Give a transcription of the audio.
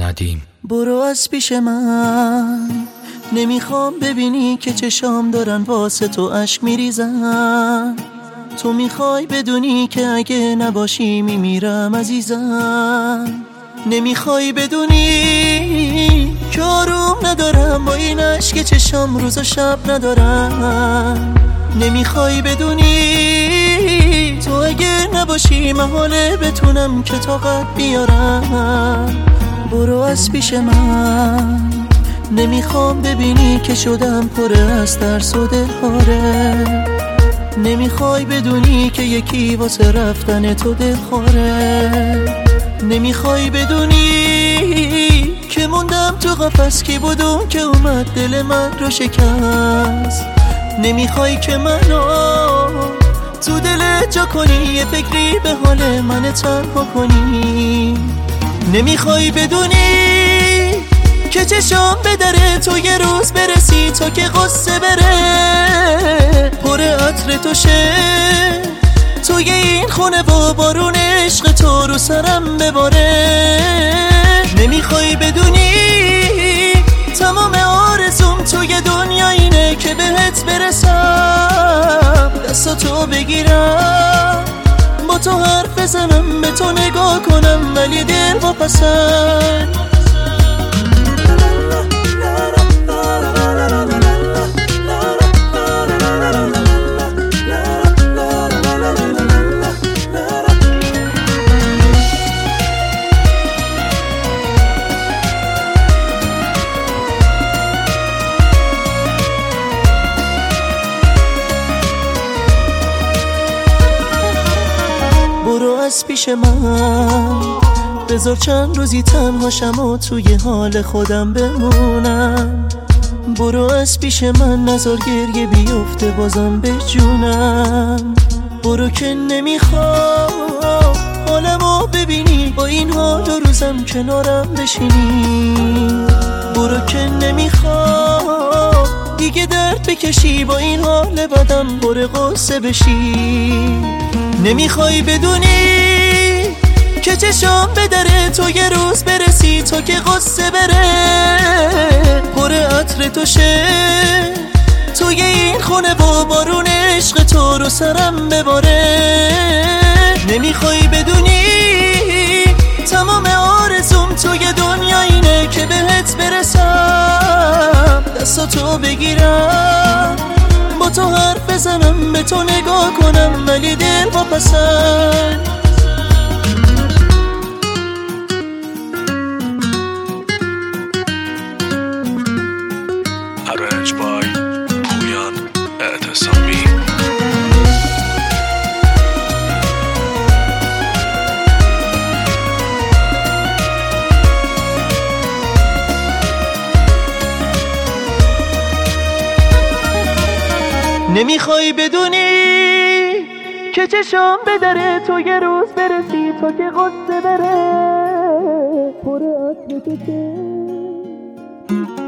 ندیم. برو از پیش من، نمیخوام ببینی که چشام دارن واسه تو اشک میریزن. تو میخوای بدونی که اگه نباشی میمیرم عزیزم. نمیخوای بدونی که آروم ندارم با این اشک چشام روز و شب ندارم. نمیخوای بدونی تو اگه نباشی محاله بتونم که طاقت بیارم. برو از پیش من، نمیخوام ببینی که شدم پر از ترس و دلخواره. نمیخوای بدونی که یکی واسه رفتن تو دلخواره. نمیخوای بدونی که موندم تو قفس، کی بودم که اومد دل من رو شکست. نمیخوای که منو تو دلت جا کنی، یه فکری به حال من تنها کنی. نمیخوای بدونی که چشام به در تو یه روز برسی تا که قصه بره پر عطر تو شه توی این خونه و بارون عشق تو رو سرم بباره. نمیخوای بدونی تمام آرزوم توی دنیا اینه که بهت برسم، دستاتو بگیرم با تو حرف بزنم، به تو نگاه کنم ولی دل واپسم. برو از پیش من، بذار چند روزی تنهاشم و توی حال خودم بمونم. برو از پیش من، نذار گریه بیفته بازم به جونم. برو که نمیخوام حالمو ببینی، با این حال و روزم کنارم بشینی. برو که نمیخوام دیگه درد بکشی، با این حال بدم پر قصه بشی. نمیخوای بدونی که چشام به در تو یه روز برسی تا که قصه بره پر عطر تو شه توی این خونه و بارون عشق تو رو سرم بباره. نمیخوای بدونی تمام آرزوم توی دنیا اینه که بهت برسم، دستاتو بگیرم با تو حرف بزنم، به تو نگاه کنم ولی دل واپسم. Arranged by پویان اعتصامی. نمیخوای بدونی که چشام به در تو یه روز برسی تا که قصه بره پر عطر تو